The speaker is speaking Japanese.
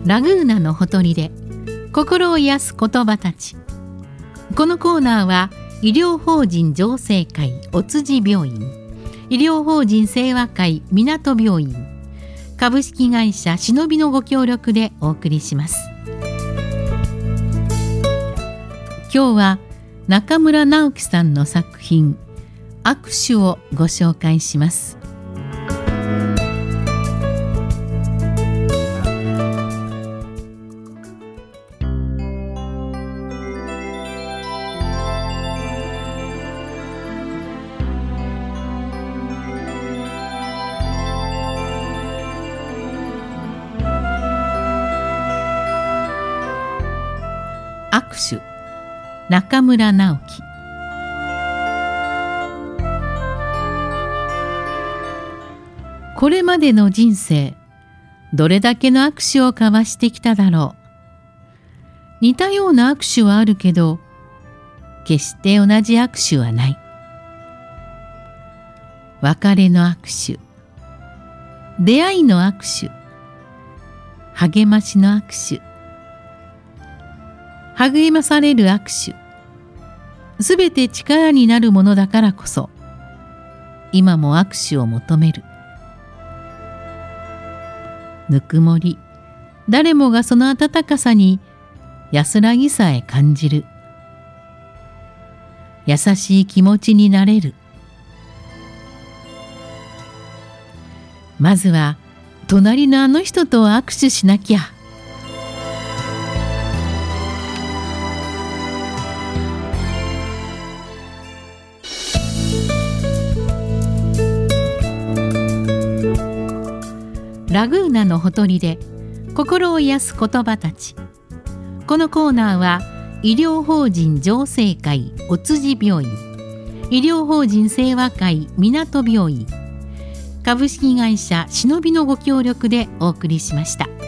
ラグーナのほとりで心を癒す言葉たち。このコーナーは医療法人浄世会お辻病院、医療法人清和会港病院、株式会社しのびのご協力でお送りします。今日は中村直樹さんの作品握手をご紹介します。握手、中村直樹。これまでの人生、どれだけの握手を交わしてきただろう。似たような握手はあるけど、決して同じ握手はない。別れの握手、出会いの握手、励ましの握手、励まされる握手、すべて力になるものだからこそ、今も握手を求める。ぬくもり、誰もがその温かさに安らぎさえ感じる。優しい気持ちになれる。まずは隣のあの人と握手しなきゃ。ラグーナのほとりで心を癒す言葉たち。このコーナーは医療法人浄世会お辻病院、医療法人清和会港病院、株式会社しのびのご協力でお送りしました。